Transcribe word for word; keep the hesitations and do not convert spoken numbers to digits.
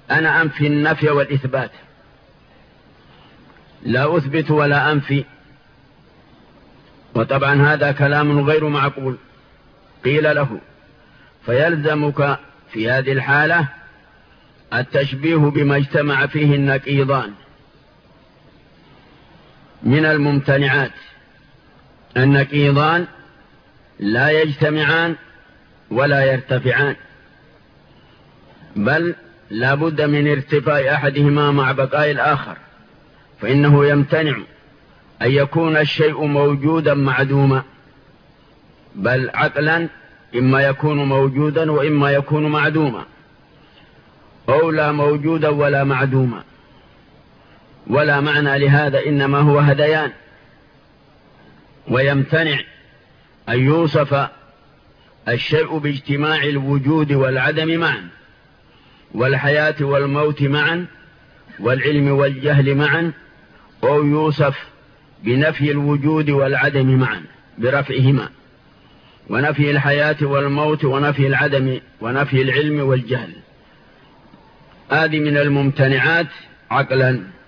أنا أنفي النفي والإثبات، لا أثبت ولا أنفي، وطبعا هذا كلام غير معقول. قيل له: فيلزمك في هذه الحالة التشبيه بما اجتمع فيه النقيضان من الممتنعات. النقيضان لا يجتمعان ولا يرتفعان، بل لا بد من ارتفاع أحدهما مع بقاء الآخر، فإنه يمتنع أن يكون الشيء موجودا معدوما، بل عقلا إما يكون موجودا وإما يكون معدوما، أو لا موجودا ولا معدوما، ولا معنى لهذا، إنما هو هذيان. ويمتنع أن يوصف الشيء باجتماع الوجود والعدم معا، والحياة والموت معا، والعلم والجهل معا، أو يوصف بنفي الوجود والعدم معا برفعهما، ونفي الحياة والموت ونفي العدم ونفي العلم والجهل. هذه من الممتنعات عقلا.